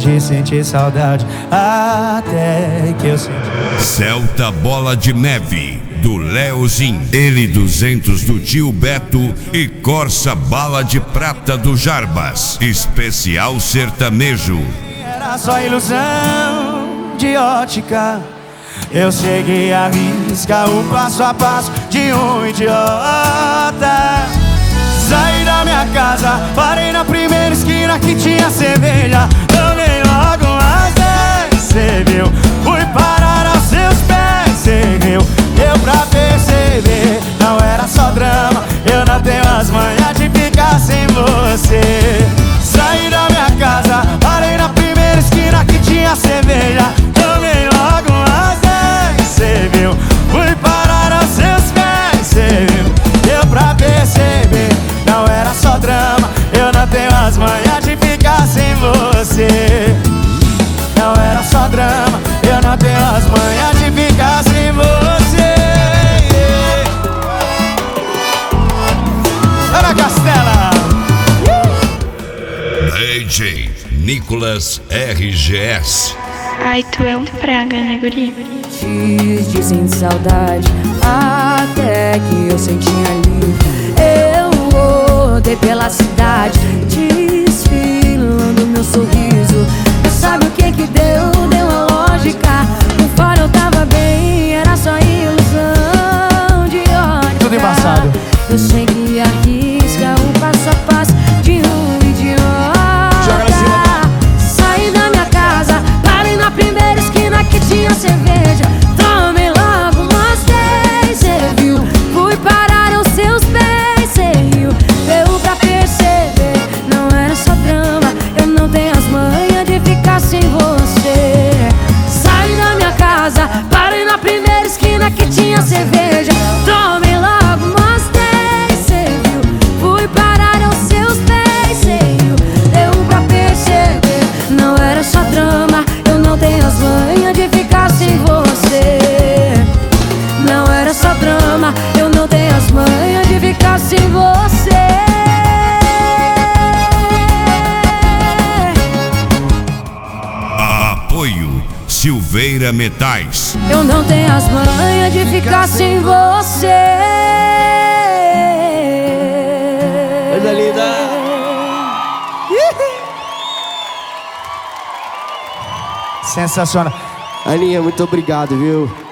de sentir saudade, até que eu senti. Celta Bola de Neve, do Leozin, L200 do Tio Beto e Corsa Bala de Prata do Jarbas, especial sertanejo. Era só ilusão de ótica, eu segui a risca, o passo a passo de um idiota. Saí da minha casa, parei na primeira esquina que tinha cerveja. Tomei logo umas 10, cê viu? Fui parar aos seus pés, cê viu? Deu pra perceber, não era só drama. Eu não tenho as manhas de ficar sem você. Saí da minha casa, parei na primeira esquina que tinha cerveja. Tomei logo umas 10, cê viu? Fui parar aos seus pés, cê viu? Deu pra perceber, não era só drama. Eu não tenho as manhas de ficar sem você. Não era só drama, eu não tenho as manhas de ficar sem você. Ana Castela, DJ Nicolas RGS. Ai, tu é um praga, né, guri? Dias de sem saudade, até que eu senti ali. Eu rodei pela cidade, desfilando meu sorriso. Mas sabe o que que deu? Deu a lógica. Por fora eu tava bem, era só ilusão de ótica. tudo embaçado. Eu sei que arrisca o passo a passo de um idiota. Saí da minha casa, parei na primeira esquina que tinha cerveja. Tomei logo umas 10, cê viu? Fui parar aos seus pés, cê riu? Deu pra perceber, não era só drama. Eu não tenho as manhas de ficar sem você. Saí da minha casa, parei na primeira esquina que tinha cerveja. Tomei logo umas 10, cê viu? Fui parar aos seus pés, cê riu? Deu pra perceber, não era só drama. Eu não tenho as manhas de ficar sem você. Não era só drama, eu não tenho as manhas de ficar sem você. Apoio Silveira Metais. Eu não tenho as manhas de ficar sem você. Coisa linda. Sensacional. Aninha, muito obrigado, viu?